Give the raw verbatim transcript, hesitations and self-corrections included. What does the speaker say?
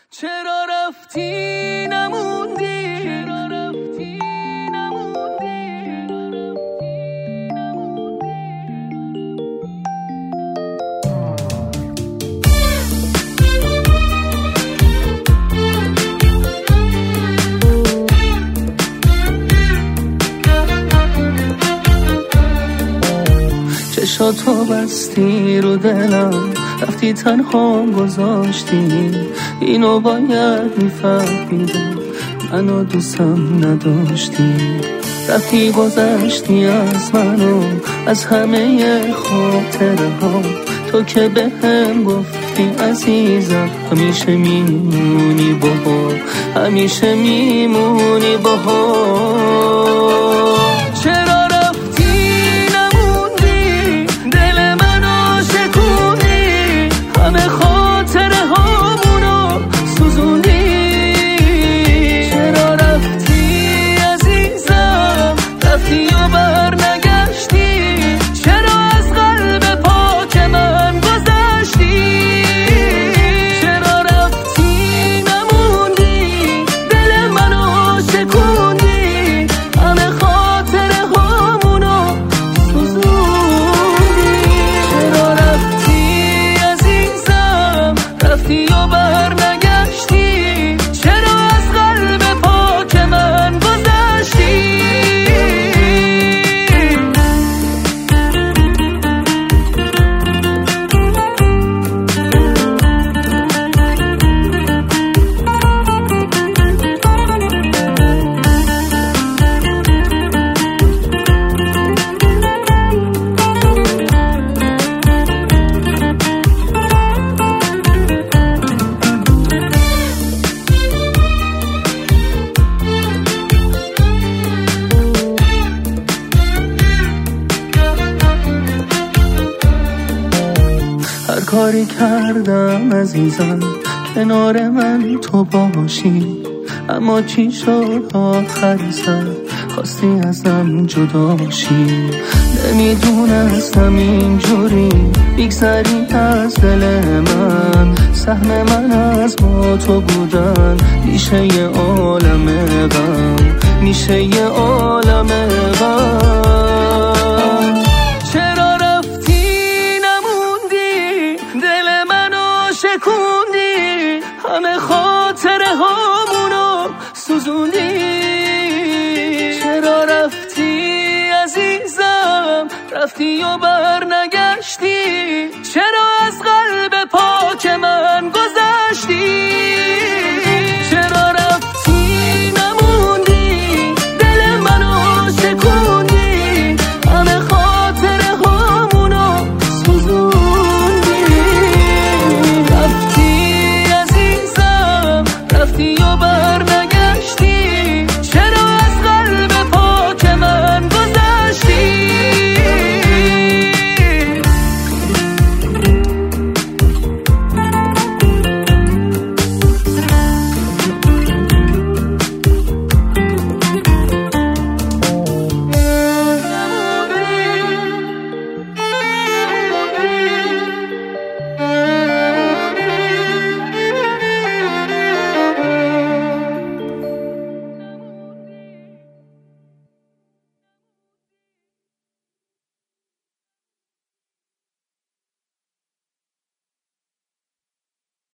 چرا رفتی نموندی، چرا رفتی نموندی. چشاتو بستی رو دلم، رفتی تنها گذاشتی. اینو باید میفهمیدم، منو دوستم نداشتی. رفتی گذشتی از منو، از همه خاطره ها. تو که به هم گفتی عزیزم همیشه میمونی باها، همیشه میمونی باها. چرا رفتی نموندی، دل منو شکوندی، همه خاطره هامونو سوزوندی. چرا رفتی عزیزم، رفتی و بر نگشتی. چرا از قلب پاک من گذشتی. چرا رفتی نموندی، دل منو شکوندی، همه خاطره هامونو سوزوندی. چرا رفتی عزیزم، رفتی و بر نگشتی. چرا از قلب پاک من گذشتی. هر کاری کردم عزیزم کنار من تو باشی، اما چی شد آخر سر خواستی ازم جدا شی. نمیدونستم اینجوری بگذری از دل من، سهم من از با تو بودن میشه یه عالم غم، میشه یه عالم غم. چرا رفتی نموندی، دل منو شکوندی، همه خاطره هامونو سوزوندی. چرا رفتی عزیزم، رفتی و بر نگشتی. چرا از قلب